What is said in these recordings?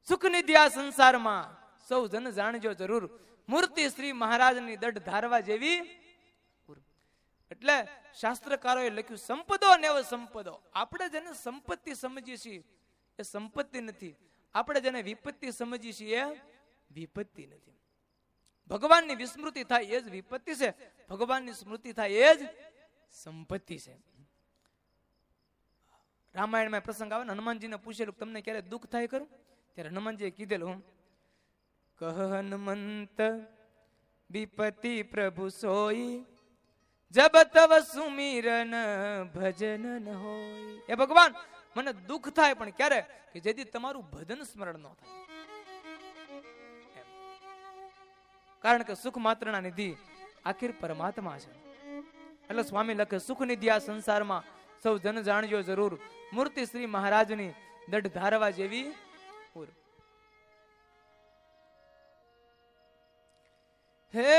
સુખ નિધિ આ સંસારમાં સૌ જન જાણજો જરૂર, મૂર્તિ શ્રી મહારાજની દઢ ધારવા જેવી. એટલે શાસ્ત્રકારોએ લખ્યું સંપદો નેવ સંપદો. આપણે જેને સંપત્તિ સમજીએ છીએ એ સંપત્તિ નથી, આપણે જેને વિપત્તિ સમજીએ છીએ એ વિપત્તિ નથી. ભગવાનની વિસ્મૃતિ થાય એ જ વિપત્તિ છે, ભગવાનની સ્મૃતિ થાય એ જ સંપત્તિ છે. રામાયણમાં પ્રસંગ આવે ને, હનુમાનજીને પૂછેલું તમને ક્યારે દુઃખ થાય ખરું? ત્યારે હનુમાનજીએ કીધેલું, કહ હનુમંત વિપત્તિ પ્રભુ સોઈ, જબ તવ સુમિરન ભજન ન હોય. એ ભગવાન મને દુઃખ થાય પણ ક્યારે? કે જેથી તમારું ભજન સ્મરણ ન થાય. કારણ કે સુખ માત્રના નિધિ આખિર પરમાત્મા છે. એટલે સ્વામી લખે સુખ નિધિ આ સંસારમાં સૌ જન જાણજો જરૂર, મૂર્તિ શ્રી મહારાજની દઢ ધારવા જેવી. હે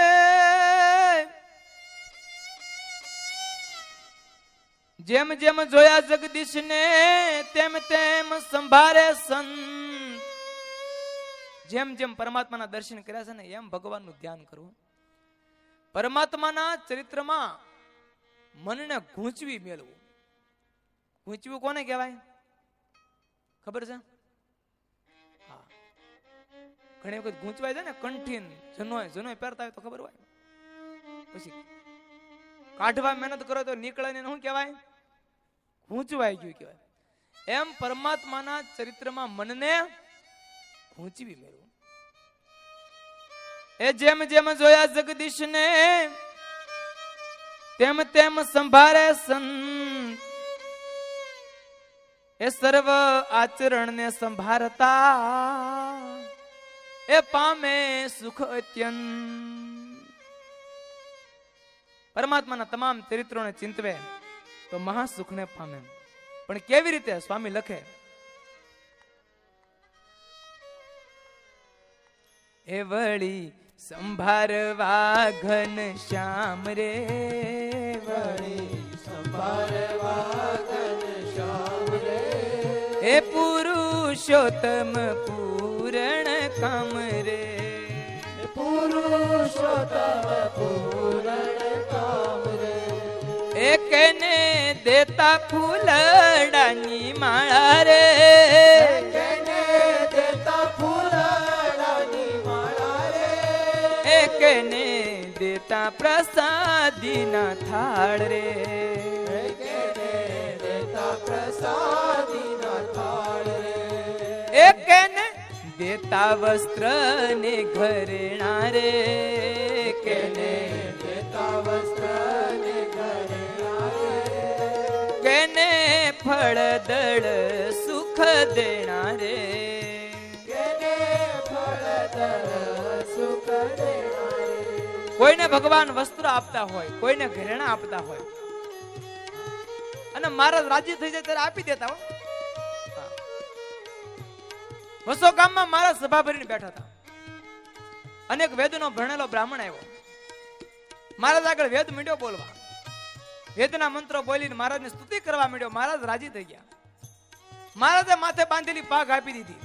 જેમ જેમ જોયા જગદીશ ને તેમ તેમ સંભાળે સંત. જેમ જેમ પરમાત્માના દર્શન કર્યા છે ને એમ ભગવાનનું ધ્યાન કરવું. પરમાત્માના ચરિત્રમાં મનને ગૂંચવી મેળવું. ગૂંચવું કોને કહેવાય ખબર છે? હા, ઘણી વખત ગૂંચવાય છે ને, કંઠીન જનોય પહેરતા હોય તો ખબર હોય, પછી કાઢવા મહેનત કરો તો નીકળે ને શું કહેવાય? ગૂંચવાઈ ગયું કહેવાય. એમ પરમાત્માના ચરિત્રમાં મનને ગૂંચવી મેળવું. એ જેમ જેમ જોયા જગદીશ ને તેમ તેમ સંભાળે સંત. એ સર્વ આચરણ ને સંભાળતા એ પામે સુખ અત્યંત. પરમાત્માના તમામ ચરિત્રોને ચિંતવે તો મહાસુખને પામે. પણ કેવી રીતે? સ્વામી લખે, એ વળી સંભારવા ઘન શ્યામ રે, વળી સંભારવા ઘન શ્યામ રે, એ પુરુષોત્તમ પૂરણ કામ રે, પુરુષોત્તમ પૂરણ કામ રે, એકને દેતા ફૂલડાની માળા રે, એકને દેતા ફૂલડાની માળા રે, એકને દેતા પ્રસાદીના થાળ રે, એકને દેતા પ્રસાદીના થાળ રે, એકને દેતા વસ્ત્ર ને ઘરેણા રે, કેને દેતા વસ્ત્ર ને ઘરેણા રે, કેને ફળ દળ સુખ દેણા રે, કેને ફળ દળ સુખ દેણા રે. કોઈને ભગવાન વસ્ત્ર આપતા હોય, કોઈને ઘરેણા આપતા હોય, અને મહારાજ રાજી થઈ જાય ત્યારે આપી દેતા હોય. વસો ગામમાં મારા સભા ભરીને બેઠા હતા. અનેક વેદનો ભણેલો બ્રાહ્મણ આવ્યો. મહારાજ આગળ વેદ મીડ્યો બોલવા. વેદના મંત્રો બોલીને મહારાજની સ્તુતિ કરવા માંડ્યો. મહારાજ રાજી થઈ ગયા. મહારાજે માથે બાંધેલી પાઘ આપી દીધી,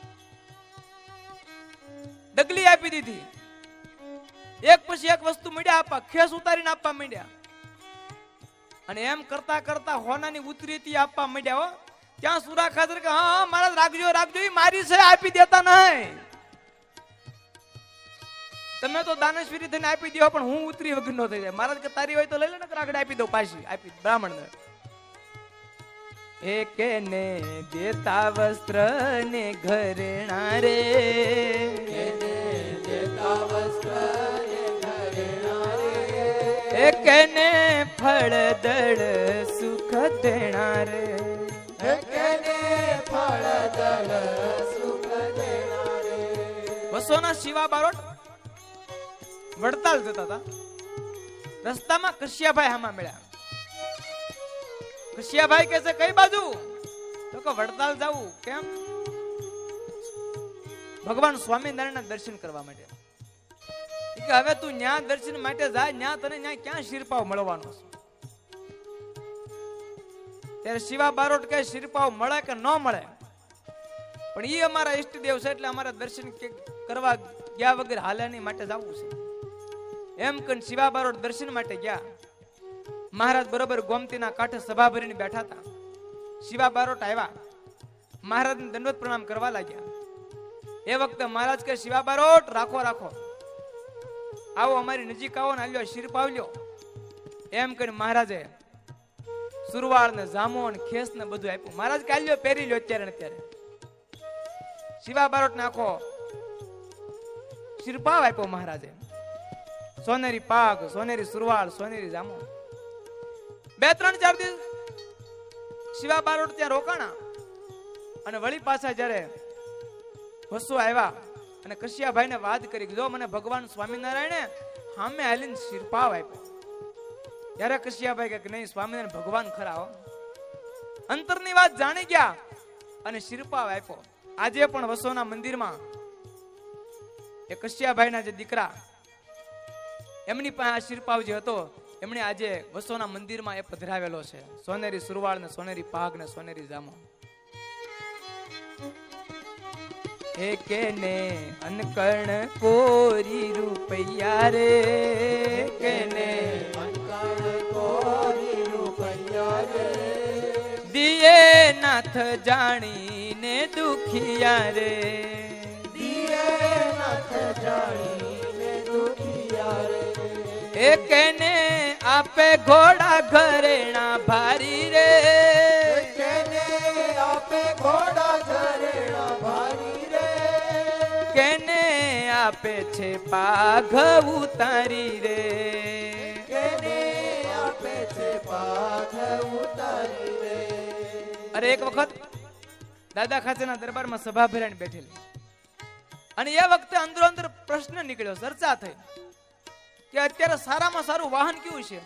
ડગલી આપી દીધી. એક પછી એક વસ્તુ મીડ્યા આપવા, ખેસ ઉતારીને આપવા માંડ્યા. અને એમ કરતા કરતા હોનાની ઉતરીતી આપવા માંડ્યા. હો, ત્યાં સુરા ખાતર કે હા મહારાજ રાખજો રાખજો, એ મારી છે, આપી દેતા નહીં. તમે તો દાનેશ્વરી થઈને આપી દો, પણ હું ઉતરી વગર નો થઈ જાય. મહારાજ કે તારી હોય તો લઈ લે ને, આગળ આપી દો, પાછી આપી બ્રાહ્મણ ને. એકને દેતા વસ્ત્ર ને ઘરેણા રે, કેને દેતા વસ્ત્ર ને ઘરેણા રે, એકને ફળ દળ સુખ દેણા રે, કેને ફળ દળ સુખ દેણા રે. વસોના શિવા બારોટ વડતાલ જતા હતા. રસ્તામાં કશ્યાભાઈ હામાં મળ્યા. કશ્યાભાઈ કહે છે કઈ બાજુ? તો કે વડતાલ જાવું. કેમ? ભગવાન સ્વામિનારાયણના દર્શન કરવા માટે. કે હવે તું ન્યા દર્શન માટે જાય, ન્યા તને ન્યા ક્યાં શિરપાવ મળવાનો છે? ત્યારે શિવા બારોટ કે શિરપાવ મળે કે ન મળે પણ એ અમારા ઈષ્ટદેવ છે એટલે અમારા દર્શન કરવા ગયા વગર હાલે નહીં, માટે જવું છે. એમ કહીને શિવા બારોટ દર્શન માટે ગયા. મહારાજ બરોબર ગોમતીના કાંઠે સભા ભરીને બેઠા હતા. શિવા બારોટ આવ્યા, મહારાજને દંડવત પ્રણામ કરવા લાગ્યા. એ વખતે મહારાજ કે શિવા બારોટ રાખો રાખો, આવો અમારી નજીક આવો ને આલ્યો શીર પાવલ્યો. એમ કરીને મહારાજે સુરવાળ ને જામો ને ખેસ ને બધું આપ્યું. મહારાજ કે આલ્યો પહેરી લ્યો અત્યારે ને અત્યારે. શિવા બારોટ ને આખો શિરપાવ આપ્યો મહારાજે. સોનેરી પાગ, સોનેરી સુરવાળ, સોનેરી જામો. 2-3-4 દિવસ શિવા બારોટ ત્યાં રોકાણા અને વળી પાછા જયારે વસુ આવ્યા અને કશિયાભાઈ ને વાત કરી, જો મને ભગવાન સ્વામિનારાયણે સામે હાલીને શિરપાવ આપ્યો. ત્યારે કશિયાભાઈ કે નહીં, સ્વામિનારાયણ ભગવાન ખરા હો. અંતરની વાત જાણી ગયા અને શિરપાવ આપ્યો. આજે પણ વસોના મંદિરમાં એ કશિયાભાઈ ના જે દીકરા એમની પાસે આ શિરપાવ જે હતો એમણે આજે વસોના મંદિરમાં એ પધરાવેલો છે. સોનેરી સુરવાળ ને સોનેરી પાગ ને સોનેરી જામો. કેને અનકર્ણ કોરી રૂપૈયા રે, કેને અનકર્ણ કોરી રૂપૈયા રે, દિયે નાથ જાણીને દુખિયા રે, દિયે નાથ જાણીને દુખિયા રે. કેને આપે ઘોડા ઘરેણા ભારી રે, કેને આપે ઘોડા ઘરેણા ભારી રે, કેને આપે છે પાઘ ઉતારી રે, કેને આપે છે પાઘ ઉતારી રે. અરે એક વખત દાદા ખાચરના દરબારમાં સભા ભરાઈને બેઠેલી અને એ વખતે અંદરો અંદર પ્રશ્ન નીકળ્યો, ચર્ચા થઈ કે અત્યારે સારામાં સારું વાહન કયું છે?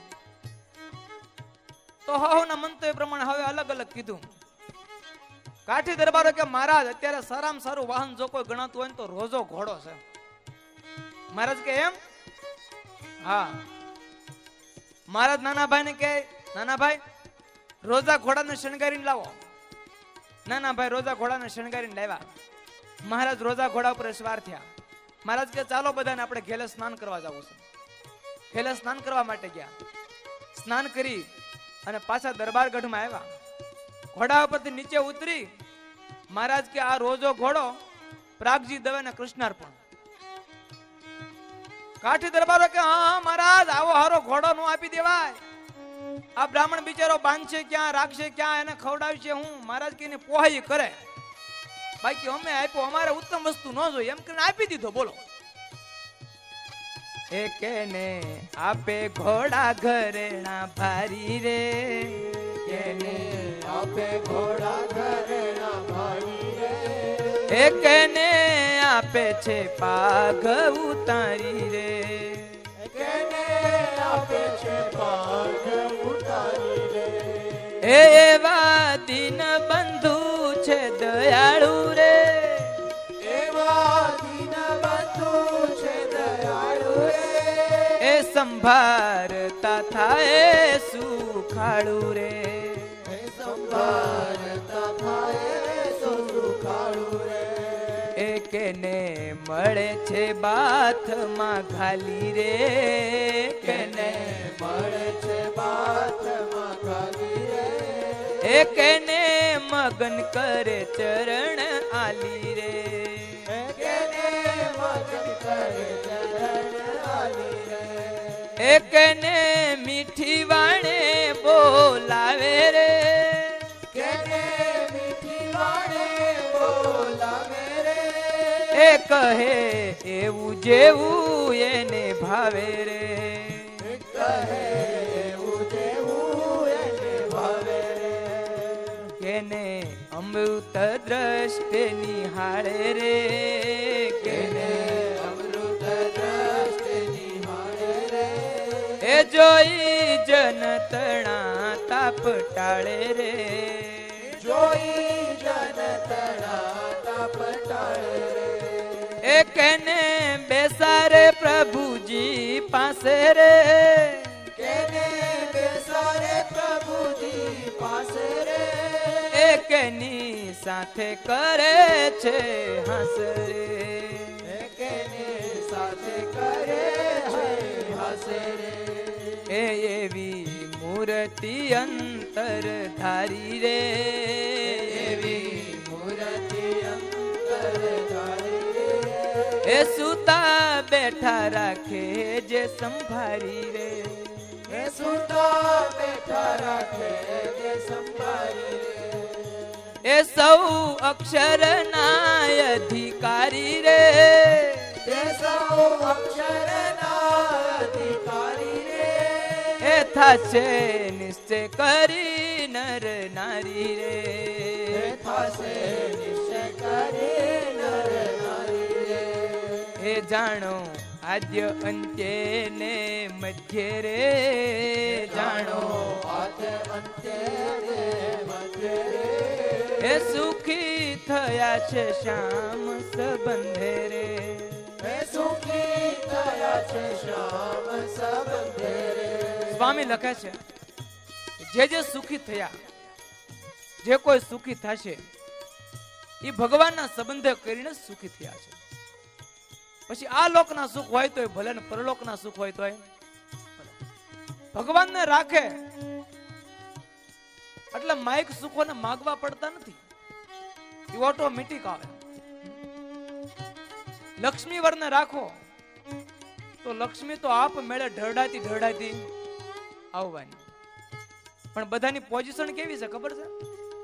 તો હાહુના મંતવ્ય પ્રમાણે હવે અલગ અલગ કીધું. કાઠી દરબારો કે મહારાજ અત્યારે સારામાં સારું વાહન જો કોઈ ગણાતું હોય ને તો રોજો ઘોડો છે. મહારાજ કે એમ? હા. મહારાજ નાના ભાઈ ને કે નાના ભાઈ રોજા ઘોડાને શણગારીને લાવો. નાના ભાઈ રોજા ઘોડાને શણગારીને લાવ્યા. મહારાજ રોજા ઘોડા ઉપર સવાર થયા. મહારાજ કે ચાલો બધાને આપણે ઘેલે સ્નાન કરવા જવું છે. ઘેલે સ્નાન કરવા માટે ગયા. સ્નાન કરી અને પાછા દરબાર ગઢમાં આવ્યા. ઘોડા ઉપરથી નીચે ઉતરી મહારાજ કે આ રોજો ઘોડો પ્રાગજી દવે ને કૃષ્ણાર્પણ. કાઠી દરબારો કે હા મહારાજ આવો હારો ઘોડો નો આપી દેવાય. આ બ્રાહ્મણ બિચારો બાંધશે ક્યાં, રાખશે ક્યાં, એને ખવડાવશે હું? મહારાજ કે એને પોહાઈ કરે. બાકી અમે આપ્યો, અમારે ઉત્તમ વસ્તુ ન જોઈએ એમ કરીને આપી દીધો. બોલો. કેને આપે ઘોડા ઘરેણા ભારી રે, કેને આપે ઘોડા ઘરેણા ભારી રે, કેને આપે છે પાઘ ઉતારી રે, કેને આપે છે પાઘ ઉતારી રે. એવા દીન બંધુ છે દયાળુ રે, એવા દીન બંધુ છે દયાળુ રે, એ સંભારતા થાય સુખાળુ રે, એ સંભાળતા થાય સુખાળુ રે. કેને મળે છે બાથમાં ઘાલી રે, કેને મળે છે બાથમાં ખાલી રે, કેને મગન કરે ચરણ આલી રે, કેને મગન કરે ચરણ આલી રે, કેને મીઠી વાણે બોલાવે રે, કેને મીઠી વાણે બોલાવે રે, કહે એવું જેવું એને ભાવે રે, કહે એવું જેવું એને ભાવે રે, કેને અમૃત દ્રષ્ટિ નિહાળે રે, કેને અમૃત દ્રષ્ટિ નિહાળે રે, એ જોઈ જન તણા તાપ ટાળે રે, જોઈ જન તણા તાપ ટાળે રે, કેને બેસારે પ્રભુજી પાસે રે, કેને બેસારે પ્રભુજી પાસે રે, કેની સાથે કરે છે હસરે, કેની સાથે કરે છે હસરે, એ એવી મૂર્તિ અંતર ધારી રે, એવી મૂર્તિ અંતર ધારી રે, એ સુતા બેઠા રાખે જે સંભારી રે, એ સુતા બેઠા રાખે જે સંભાળી રે, એ સૌ અક્ષરના અધિકારી રે, એ સૌ અક્ષરના અધિકારી રે, એ થાશે નિશ્ચય કરી નર નારી રે, એ થાશે નિશ્ચય કરી નર નારી રે, એ જાણો આદ્ય અંત્ય ને મધ્ય રે, જાણો આદ્ય અંત્ય ને મધ્ય રે, એ સુખી થયા છે શ્યામ સંબંધે રે, એ સુખી થયા છે શ્યામ સંબંધે રે, સ્વામી લખે છે જે સુખી થયા, જે કોઈ સુખી થશે એ ભગવાનના સંબંધે કરીને સુખી થયા છે. પછી આ લોકના સુખ હોય તો ભલે ને પરલોકના સુખ હોય તો ભગવાનને રાખે એટલે માઇક સુખોને માગવા પડતા નથી, એ ઓટોમેટિક આવે. લક્ષ્મી વરને રાખો તો લક્ષ્મી તો આપ મેળે ઢળડાતી ઢળડાતી આવવાની. પણ બધાની પોઝિશન કેવી છે ખબર છે?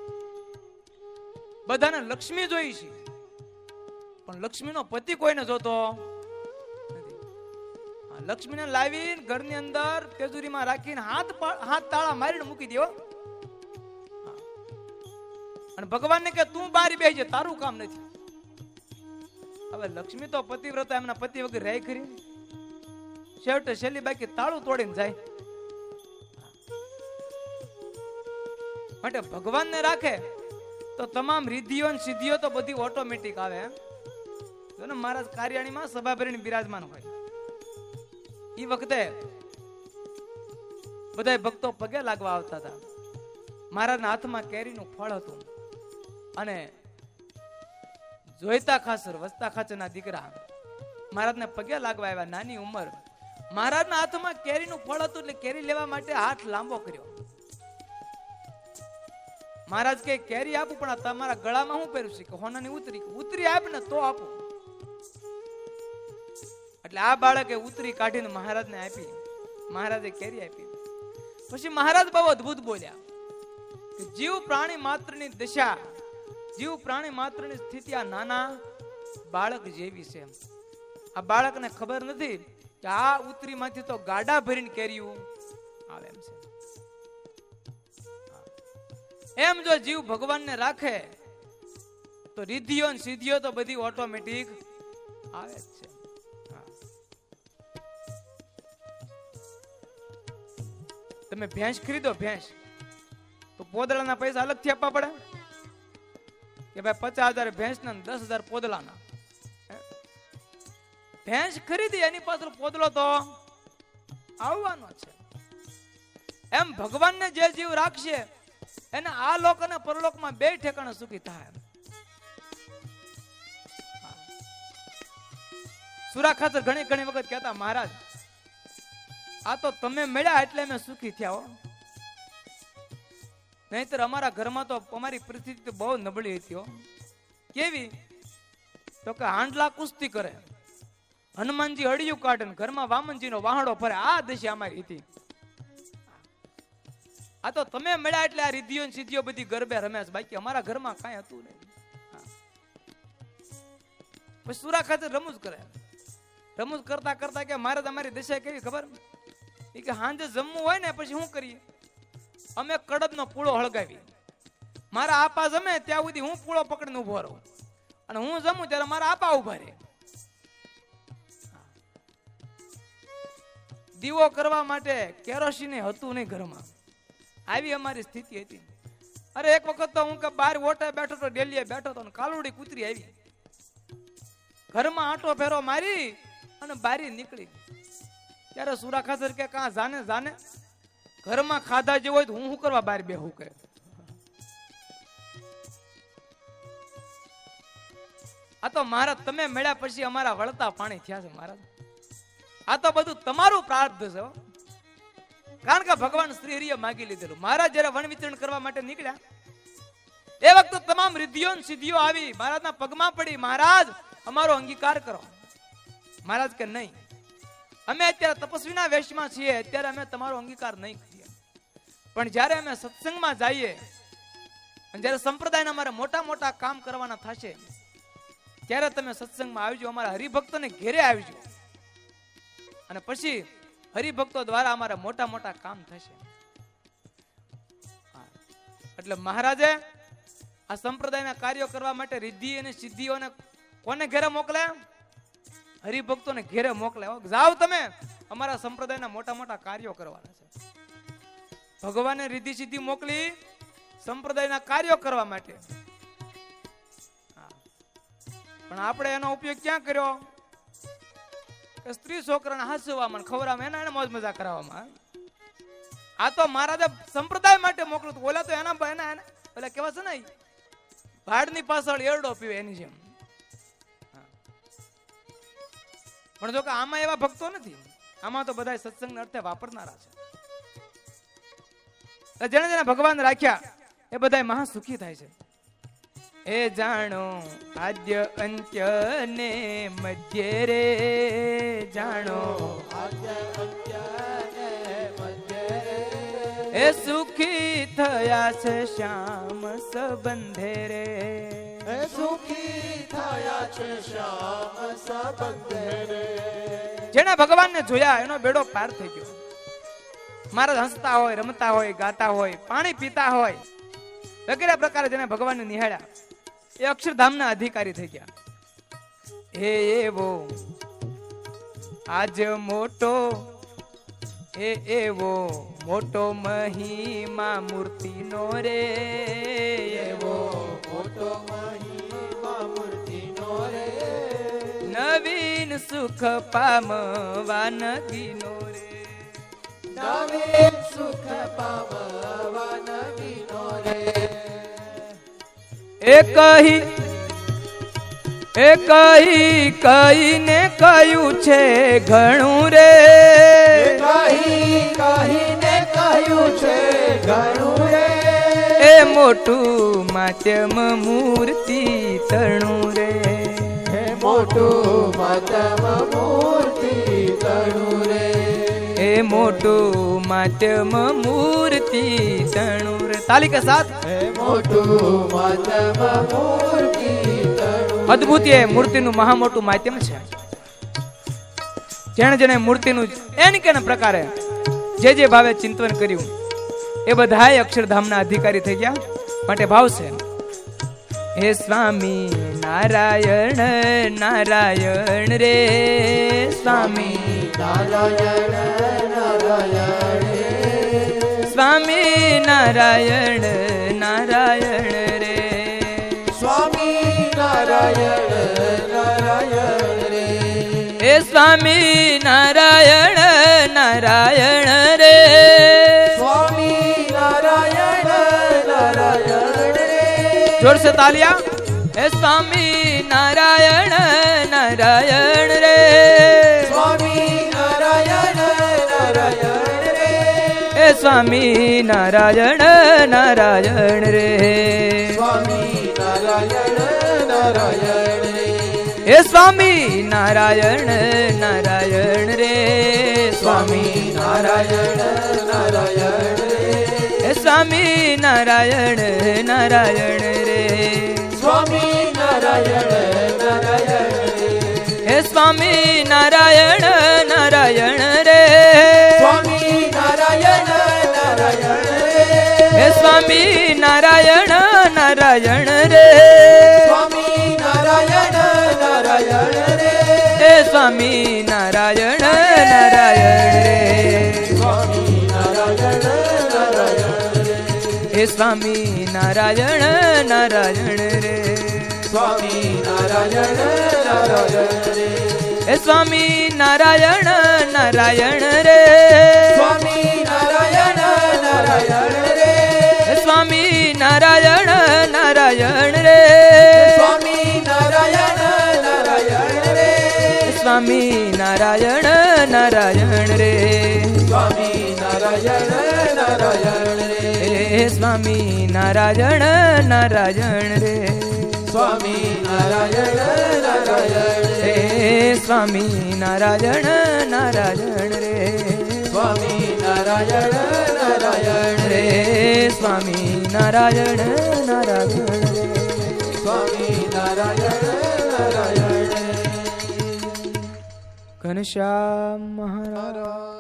બધાને લક્ષ્મી જોઈ છે પણ લક્ષ્મીનો પતિ કોઈને જોતો નથી. લક્ષ્મીને લાવીને ઘરની અંદર તેજુરીમાં રાખીને હાથ તાળા મારીને મૂકી દેવો અને ભગવાનને કે તું બારી બેસી જા, તારું કામ નથી. હવે લક્ષ્મી તો પતિવ્રતા એમના પતિ વગર રહી ખરી, છેવટે છેલ્લી બાકી તાળું તોડીને જાય. માટે ભગવાનને રાખે તો તમામ રિદ્ધિઓ અને સિદ્ધિઓ તો બધી ઓટોમેટિક આવે. મહારાજ કાર્યાણીમાં સભા ભરીને બિરાજમાન હોય એ વખતે બધા ભક્તો પગે લાગવા આવતા હતા. મહારાજના હાથમાં કેરીનું ફળ હતું અને જોઈતા ખાસર વસતા ખાચરના દીકરા મહારાજને પગે લાગવા આવ્યા. નાની ઉંમર, મહારાજના હાથમાં કેરીનું ફળ હતું એટલે કેરી લેવા માટે હાથ લાંબો કર્યો. મહારાજ કે કેરી આપું પણ તમારા ગળામાં હું પહેર્યું છે કે હોનાની ઉતરી, ઉતરી આપ ને તો આપું. એટલે આ બાળકે ઉતરી કાઢીને મહારાજને આપી, મહારાજે કેરી આપી. પછી મહારાજ બહુ અદ્ભુત બોલ્યા કે જીવ પ્રાણી માત્રની દશા, જીવ પ્રાણી માત્રની સ્થિતિ આ નાના બાળક જેવી છે. આ બાળકને ખબર નથી કે આ ઉતરીમાંથી તો ગાડા ભરીને કેરીયું આવે એમ છે. એમ જો જીવ ભગવાનને રાખે તો રિદ્ધિઓ અને સિદ્ધિઓ તો બધી ઓટોમેટિક આવે જ છે. તમે ભેંસ ખરીદો, ભેંસ તો પોદળાના પૈસા અલગથી આપવા પડે કે ભાઈ 50,000 ભેંસના 10,000 પોદળાના. ભેંસ ખરીદી એની પાછળ પોદળો તો આવવાનો છે. એમ ભગવાનને જે જીવ રાખશે એને આ લોક અને પરલોકમાં બે ઠેકાણે સુખી થાય. સુરા ખાતર ઘણી ઘણી વખત કહેતા, મહારાજ આ તો તમે મળ્યા એટલે અમે સુખી થયા હો, નહીતર અમારા ઘરમાં તો અમારી પરિસ્થિતિ બહુ નબળી હતી હો. કેવી? તો કે હાંડલા કુસ્તી કરે, હનુમાનજી હડિયું કાઢે, ઘરમાં વામનજીનો વાહડો ફરે, આ દશા અમારી હતી. આ તો તમે મળ્યા એટલે આ રિદ્ધિઓ ને સિદ્ધિઓ બધી ગરબે રમ્યા છે, બાકી અમારા ઘરમાં કાંઈ હતું નહીં. પછી સુરા ખાતે રમૂજ કરે, રમૂજ કરતા કરતા કે મહારાજ અમારી દશા કેવી ખબર? એ કે સાંજે જમવું હોય ને પછી શું કરીએ, અમે કડદનો પૂળો હળગાવી, મારા આપા જમે ત્યાં સુધી હું પૂળો પકડીને ઉભો રહું અને હું જમું ત્યારે મારા આપા ઉભા રહે. દીવો કરવા માટે કેરોસીન હતું નહીં ઘરમાં, આવી અમારી સ્થિતિ હતી. અરે એક વખત તો હું કે બાર ઓટે બેઠો તો, ડેલીએ બેઠો તો, કાલુડી કૂતરી આવી, ઘરમાં આંટો ફેરો મારી અને બારી નીકળી. ત્યારે સુરા ખાતર કે કાં જાને જાને, ઘરમાં ખાધા જેવું હોય તો હું શું કરવા બહાર બેહું કે. આ તો મહારાજ તમે મળ્યા પછી અમારા વળતા પાણી થયા છે મહારાજ. આ તો બધું તમારું પ્રાર્થ છે, કારણ કે ભગવાન શ્રી હરિએ માગી લીધેલું. મહારાજ જયારે વન વિચરણ કરવા માટે નીકળ્યા એ વખતે તમામ રિદ્ધિઓ સિદ્ધિઓ આવી મહારાજના પગમાં પડી, મહારાજ અમારો અંગીકાર કરો. મહારાજ કે નહીં, અમે અત્યારે તપસ્વીના વેશમાં છીએ, અત્યારે અમે તમારો અંગીકાર નહીં કરીએ. પણ જ્યારે અમે સત્સંગમાં જઈએ અને જ્યારે સંપ્રદાયના અમારે મોટા મોટા કામ કરવાના થશે ત્યારે તમે સત્સંગમાં આવજો, અમારા હરિભક્તોને ઘેરે આવજો, અને પછી હરિભક્તો દ્વારા અમારા મોટા મોટા કામ થશે. એટલે મહારાજે આ સંપ્રદાયના કાર્યો કરવા માટે રિદ્ધિ અને સિદ્ધિઓને કોને ઘેરે મોકલે? હરિભક્તોને ઘેરે મોકલે. જાઓ તમે, અમારા સંપ્રદાયના મોટા મોટા કાર્યો કરવાના છે. ભગવાને રિદ્ધિ સિદ્ધિ મોકલી સંપ્રદાયના કાર્યો કરવા માટે, પણ આપણે એનો ઉપયોગ ક્યાં કર્યો? કે સ્ત્રી છોકરાને હાસવામાં ખવડાવવામાં, એને મોજ મજા કરાવવામાં. આ તો મહારાજે સંપ્રદાય માટે મોકલું. ઓલા તો એના ઓલા કેવા છે ને, ભાડની પાછળ એરડો પીવે એની જેમ. પણ જો કે આમાં એવા ભક્તો નથી, આમાં તો બધા સત્સંગ અર્થે વાપરનારા છે. જેને જેને ભગવાન રાખ્યા એ બધા મહા સુખી થાય છે. એ જાણો આદ્ય અંત્ય ને મધ્ય રે, જાણો આદ્ય અંત્ય ને મધ્ય રે, એ સુખી થયા છે શ્યામ સંબંધે રે. એ સુખી થયા છે શ્યામ સંબંધે રે. જેને ભગવાનને જોયા એનો બેડો પાર થઈ ગયો. મહારાજ હસતા હોય, રમતા હોય, ગાતા હોય, પાણી પીતા હોય, વગેરે પ્રકારે જેને ભગવાનને નિહાળ્યા એ અક્ષરધામના અધિકારી થઈ ગયા. હે એવો આજ મોટો, હે એવો મોટો મહિમા મૂર્તિનો રે, એવો મોટો મહિમા મૂર્તિનો રે. નવીન સુખ પામવા નદીનો રે, નવીન સુખ પામવા નદીનો રે. એ કહીને કહ્યું છે ઘણું રે, કહીને કહ્યું છે ઘણું રે. એ મોટું માધ્યમ મૂર્તિ તણું રે, હે મોટું માધ્યમ મૂર્તિ તણું રે. એ મોટું માધ્યમ મૂર્તિ તણું રે. તાલી કે સાથ. હે મોટું માધ્યમ મૂર્તિ તણું. અદ્ભુત એ મૂર્તિનું મહા મોટું માધ્યમ છે. જેણે જેણે મૂર્તિનું એન કે પ્રકારે જે જે ભાવે ચિંતન કર્યું એ બધાય અક્ષરધામના અધિકારી થઈ ગયા. માટે ભાવ છે, હે સ્વામી નારાયણ નારાયણ રે, સ્વામી નારાયણ નારાયણ રે. સ્વામી નારાયણ નારાયણ રે, સ્વામી નારાયણ નારાયણ રે. હે સ્વામી નારાયણ નારાયણ રે, સ્વામી નારાયણ નારાયણ રે. જોર से तालियां. હે સ્વામી નારાયણ નારાયણ રે, સ્વામી નારાયણ નારાયણ રે. હે સ્વામી નારાયણ નારાયણ રે, સ્વામી નારાયણ નારાયણ રે. હે સ્વામી નારાયણ નારાયણ રે, સ્વામી નારાયણ નારાયણ રે. હે સ્વામી નારાયણ નારાયણ રે, સ્વામી નારાયણ નારાયણ રે. હે સ્વામી નારાયણ નારાયણ રે, સ્વામી નારાયણ નારાયણ રે. હે સ્વામી નારાયણ નારાયણ રે, સ્વામી નારાયણ નારાયણ રે. હે સ્વામી નારાયણ નારાયણ રે, સ્વામી નારાયણ નારાયણ રે. હે સ્વામી નારાયણ નારાયણ રે, સ્વામી નારાયણ નારાયણ રે. હે સ્વામી નારાયણ નારાયણ રે, સ્વામી નારાયણ નારાયણ રે. હે સ્વામી નારાયણ નારાયણ રે, સ્વામી નારાયણ स्वामी नारायण नारायण रे स्वामी नारायण नारायण रे स्वामी नारायण नारायण रे स्वामी नारायण नारायण रे स्वामी नारायण नारायण रे स्वामी नारायण नारायण रे स्वामी नारायण नारायण रे स्वामी नारायण नारायण रे घनश्याम महाराज।